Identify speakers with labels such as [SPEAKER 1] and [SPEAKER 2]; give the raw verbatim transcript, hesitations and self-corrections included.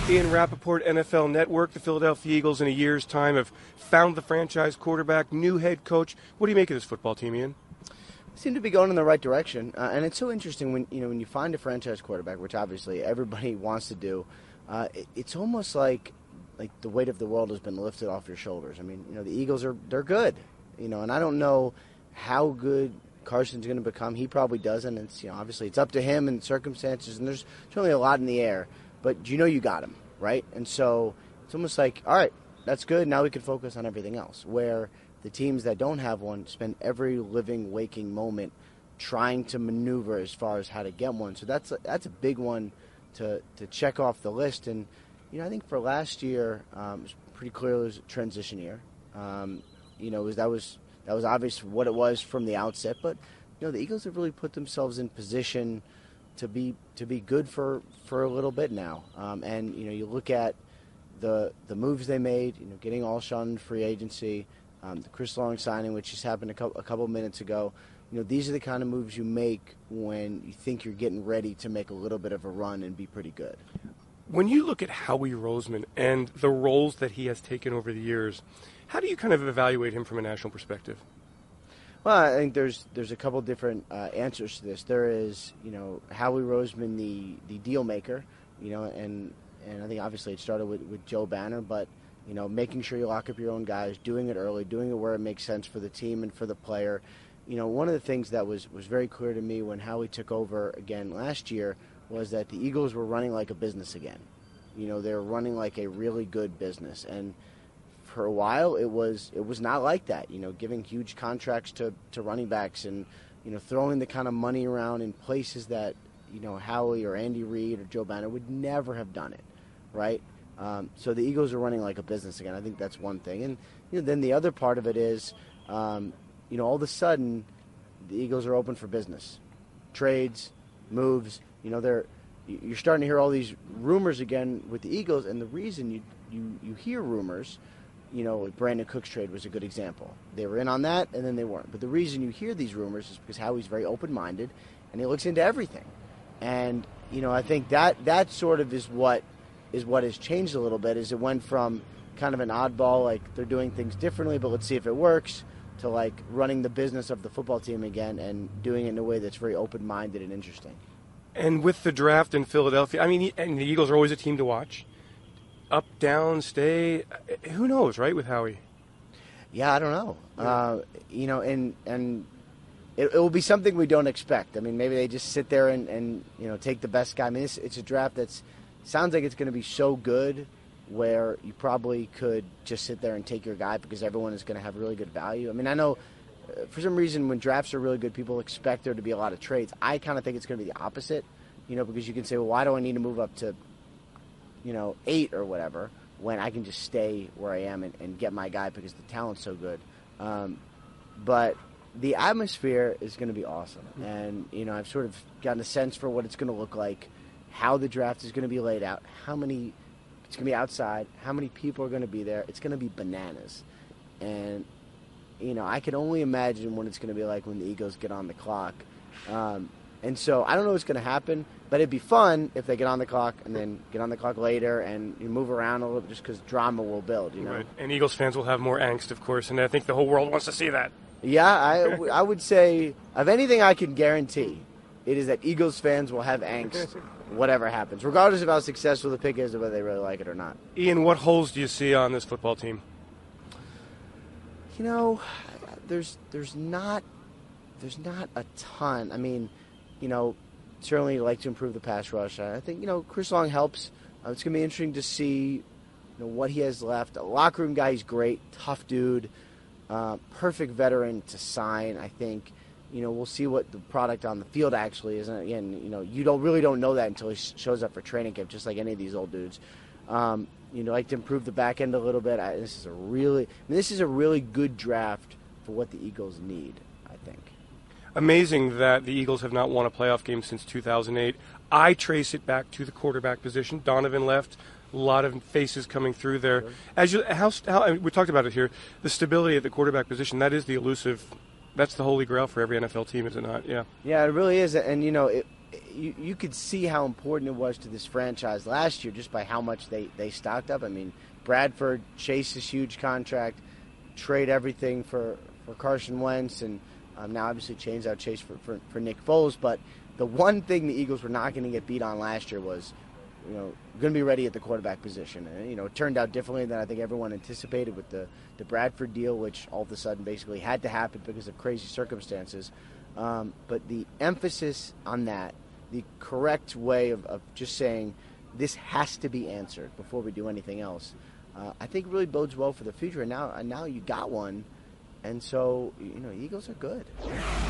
[SPEAKER 1] Ian Rappaport, N F L Network. The Philadelphia Eagles in a year's time have found the franchise quarterback, new head coach. What do you make of this football team, Ian?
[SPEAKER 2] Seem to be going in the right direction, uh, and it's so interesting when you know when you find a franchise quarterback, which obviously everybody wants to do. Uh, it, it's almost like like the weight of the world has been lifted off your shoulders. I mean, you know, the Eagles are they're good, you know, and I don't know how good Carson's going to become. He probably doesn't. It's you know obviously it's up to him and circumstances, and there's certainly a lot in the air. But you know you got him, right? And so it's almost like, all right, that's good. Now we can focus on everything else. Where the teams that don't have one spend every living, waking moment trying to maneuver as far as how to get one. So that's a, that's a big one to to check off the list. And you know, I think for last year, um, it was pretty clear it was a transition year. Um, you know, it was, that was that was obvious what it was from the outset. But you know, the Eagles have really put themselves in position to be to be good for, for a little bit now. Um, and, you know, you look at the the moves they made, you know, getting Alshon in free agency, um, the Chris Long signing, which just happened a couple, a couple of minutes ago. You know, these are the kind of moves you make when you think you're getting ready to make a little bit of a run and be pretty good.
[SPEAKER 1] When you look at Howie Roseman and the roles that he has taken over the years, how do you kind of evaluate him from a national perspective?
[SPEAKER 2] Well, I think there's there's a couple different uh, answers to this. There is, you know, Howie Roseman, the, the deal maker, you know, and and I think obviously it started with, with Joe Banner, but, you know, making sure you lock up your own guys, doing it early, doing it where it makes sense for the team and for the player. You know, one of the things that was, was very clear to me when Howie took over again last year was that the Eagles were running like a business again. You know, they were running like a really good business. And for a while, it was it was not like that, you know, giving huge contracts to, to running backs and, you know, throwing the kind of money around in places that, you know, Howie or Andy Reid or Joe Banner would never have done it, right? Um, so the Eagles are running like a business again. I think that's one thing. And, you know, then the other part of it is, um, you know, all of a sudden, the Eagles are open for business. Trades, moves, you know, they're you're starting to hear all these rumors again with the Eagles, and the reason you you, you hear rumors, you know, Brandon Cooks trade was a good example. They were in on that, and then they weren't. But the reason you hear these rumors is because Howie's very open-minded, and he looks into everything. And, you know, I think that that sort of is what is what has changed a little bit, is it went from kind of an oddball, like they're doing things differently, but let's see if it works, to like running the business of the football team again and doing it in a way that's very open-minded and interesting.
[SPEAKER 1] And with the draft in Philadelphia, I mean, and the Eagles are always a team to watch. Up, down, stay, who knows, right, with Howie?
[SPEAKER 2] Yeah, I don't know. Uh, you know, and and it, it will be something we don't expect. I mean, maybe they just sit there and, and you know, take the best guy. I mean, it's, it's a draft that's sounds like it's going to be so good where you probably could just sit there and take your guy because everyone is going to have really good value. I mean, I know uh, for some reason when drafts are really good, people expect there to be a lot of trades. I kind of think it's going to be the opposite, you know, because you can say, well, why do I need to move up to, you know, eight or whatever when I can just stay where I am and, and get my guy because the talent's so good. Um, but the atmosphere is going to be awesome. And, you know, I've sort of gotten a sense for what it's going to look like, how the draft is going to be laid out, how many – it's going to be outside. How many people are going to be there? It's going to be bananas. And, you know, I can only imagine what it's going to be like when the Eagles get on the clock. Um, and so I don't know what's going to happen, but it'd be fun if they get on the clock and then get on the clock later and you move around a little bit just because drama will build, you know.
[SPEAKER 1] Right. And Eagles fans will have more angst, of course, and I think the whole world wants to see that.
[SPEAKER 2] Yeah, I, I would say, of anything I can guarantee, it is that Eagles fans will have angst whatever happens, regardless of how successful the pick is or whether they really like it or not.
[SPEAKER 1] Ian, what holes do you see on this football team?
[SPEAKER 2] You know, there's there's not there's not a ton. I mean, you know, certainly you'd like to improve the pass rush. I think, you know, Chris Long helps. Uh, it's going to be interesting to see, you know, what he has left. A locker room guy, he's great, tough dude, uh, perfect veteran to sign, I think. You know, we'll see what the product on the field actually is. And again, you know, you don't really don't know that until he shows up for training camp, just like any of these old dudes. Um, you know, like to improve the back end a little bit. I, this is a really, I mean, this is a really good draft for what the Eagles need, I think.
[SPEAKER 1] Amazing that the Eagles have not won a playoff game since two thousand eight. I trace it back to the quarterback position. Donovan left. A lot of faces coming through there. Sure. As you, how, how I mean, we talked about it here, the stability at the quarterback position. That is the elusive that's the holy grail for every N F L team, is it not? Yeah.
[SPEAKER 2] Yeah, it really is. And, you know, it, you, you could see how important it was to this franchise last year just by how much they, they stocked up. I mean, Bradford, Chase's huge contract, trade everything for, for Carson Wentz, and um, now obviously change out Chase for, for, for Nick Foles. But the one thing the Eagles were not going to get beat on last year was, you know, going to be ready at the quarterback position. And, you know, it turned out differently than I think everyone anticipated with the, the Bradford deal, which all of a sudden basically had to happen because of crazy circumstances. Um, but the emphasis on that, the correct way of, of just saying this has to be answered before we do anything else, uh, I think really bodes well for the future. And now, and now you got one. And so, you know, Eagles are good.